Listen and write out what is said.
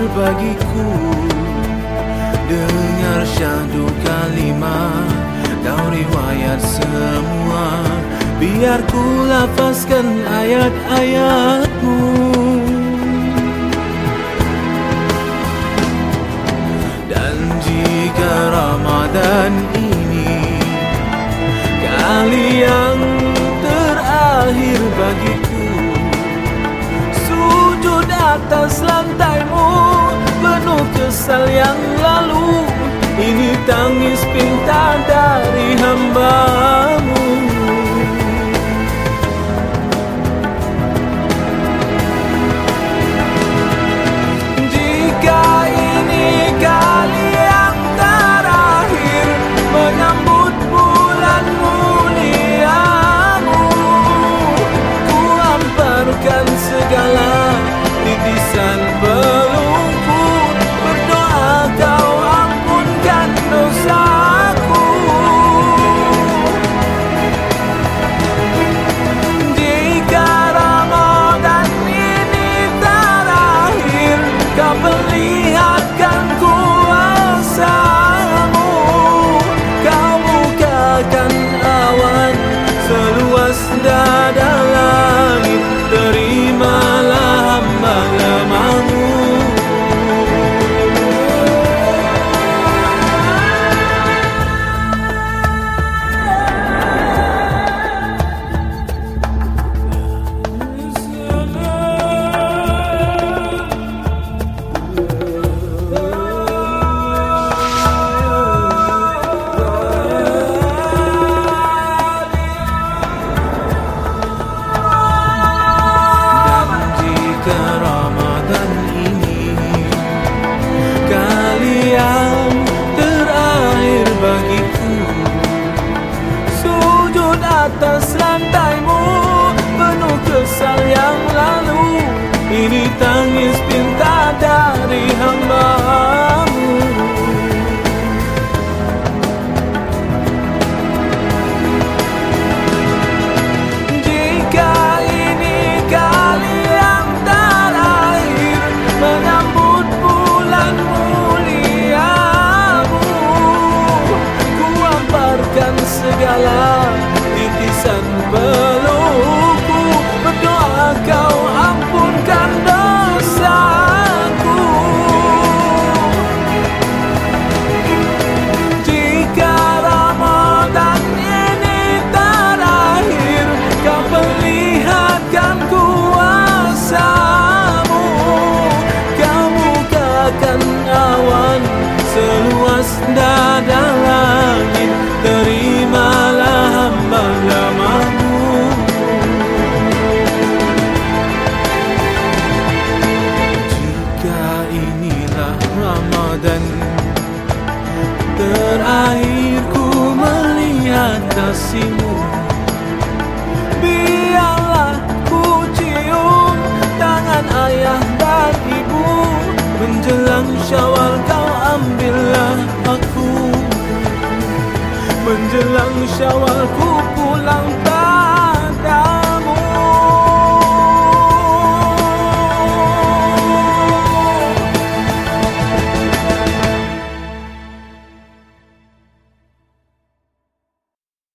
bagiku. Dengar syahdu kalimah, kau riwayat semua, biar ku lafazkan ayat-ayatmu. Dan jika Ramadan ini kali yang terakhir bagiku, sujud atas lantaimu penuh kesal yang lalu, ini tangis pinta dari hamba-Mu. Jika ini kali yang terakhir menyambut bulan mulia-Mu, ku hamparkan segala titisan pelukku, berdoa kau ampunkan dosaku. Jika Ramadan ini terakhir, kau perlihatkan kuasa-Mu, kau bukakan awan seluas dada langit, terimalah hamba lemah-Mu. Ramadan ini kali yang terakhir bagiku, sujud atas lantaimu penuh kesal yang lalu, ini tangis pinta dari hamba-Mu. Jika ini kali yang terakhir menyambut bulan mulia-Mu, ku hamparkan segala titisan pelukku, berdoa kau ampunkan dosaku. Jika Ramadan ini terakhir, kau perlihatkan kuasa-Mu, kau bukakan awan seluas dada langit, terimalah hamba lemah-Mu. Jika inilah Ramadan terakhir ku melihat kasih-Mu, biarlah ku cium tangan ayah dan ibu, menjelang Syawal kau ambillah aku, menjelang Syawal ku pulang.